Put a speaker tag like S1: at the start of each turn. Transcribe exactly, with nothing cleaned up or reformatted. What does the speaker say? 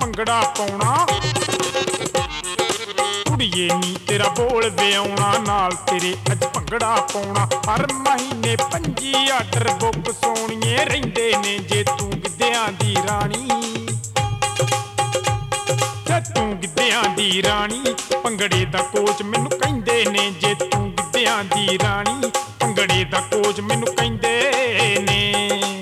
S1: ਭੰਗੜਾ ਪਾਉਣਾ। ਕੁੜੀਏ ਨੀ ਤੇਰਾ ਬੋਲ ਵਿਆਉਣਾ, ਨਾਲ ਤੇਰੇ ਅੱਜ ਭੰਗੜਾ ਪਾਉਣਾ। ਹਰ ਮਹੀਨੇ ਪੰਜੀ ਆਰਡਰ ਬੁੱਕ ਸੋਹਣੀਏ ਰਹਿੰਦੇ ਨੇ ਜੇ ਤੂੰ ਗਿੱਧਿਆਂ ਦੀ ਰਾਣੀ। ਜੇ ਤੂੰ ਗਿੱਧਿਆਂ ਦੀ ਰਾਣੀ, ਭੰਗੜੇ ਦਾ ਕੋਚ ਮੈਨੂੰ ਕਹਿੰਦੇ ਨੇ ਜੇ ਤੂੰ ਗਿੱਧਿਆਂ ਦੀ ਰਾਣੀ। ਭੰਗੜੇ ਦਾ ਕੋਚ ਮੈਨੂੰ ਕਹਿੰਦੇ ਨੇ।